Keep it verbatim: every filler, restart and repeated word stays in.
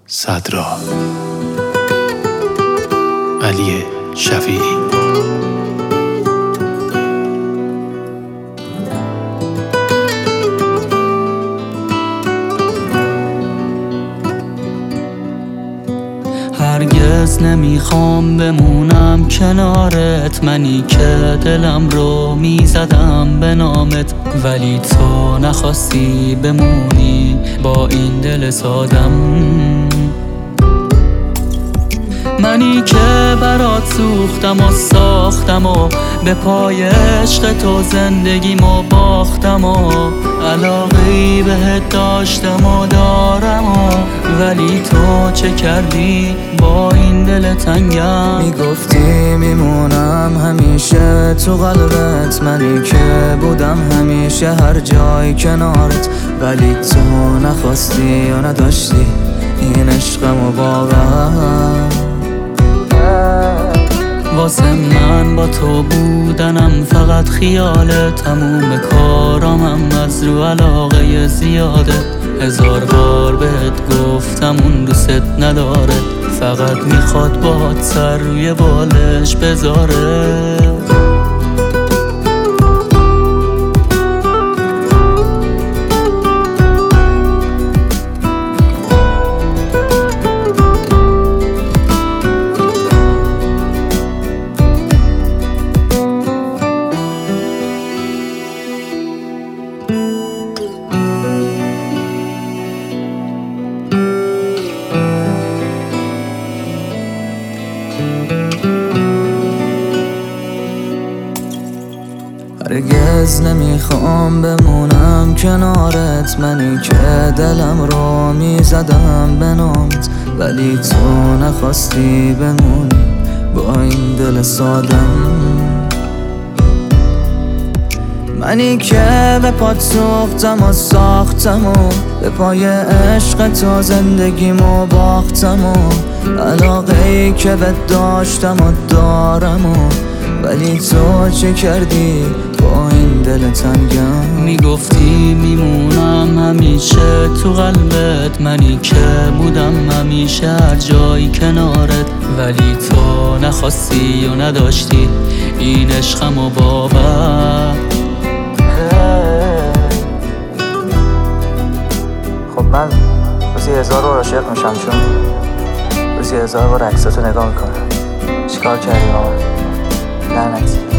صدرا. علی شفیعی. هرگز نمیخوام بمونم کنارت، منی که دلم رو میزدم به نامت، ولی تو نخواستی بمونی با این دل سادم. منی که برات سوختم و ساختم و به پای عشق تو زندگیمو باختم و علاقه‌ای بهت داشتم و دارم و ولی تو چه کردی با این دل تنگم؟ میگفتی میمونم همیشه تو قلبت، منی که بودم همیشه هر جای کنارت، ولی تو نخواستی و نداشتی این عشقم و باور. واسه من با تو بودنم فقط خیاله، تموم کارامم از رو علاقه زیاده. هزار بار بهت گفتم اون دوست نداره، فقط میخواد باهات سر روی بالش بذاره. هرگز نمیخوام بمونم کنارت، منی که دلم رو میزدم به نامت، ولی تو نخواستی بمونی با این دل سادم. منی که به پات سوختم و ساختم و به پای عشق تو زندگیمو باختم و علاقه‌ای که بهت داشتم و دارم و ولی تو چه کردی با این دل تنگم؟ میگفتی میمونم همیشه تو قلبت، منی که بودم همیشه هر جایی کنارت، ولی تو نخواستی و نداشتی این عشقم و باور. خب من روزی هزار بار عاشق میشم، چون روزی هزار بار عکساتو نگاه میکنم. چیکار کردی بابا؟ لعنتی.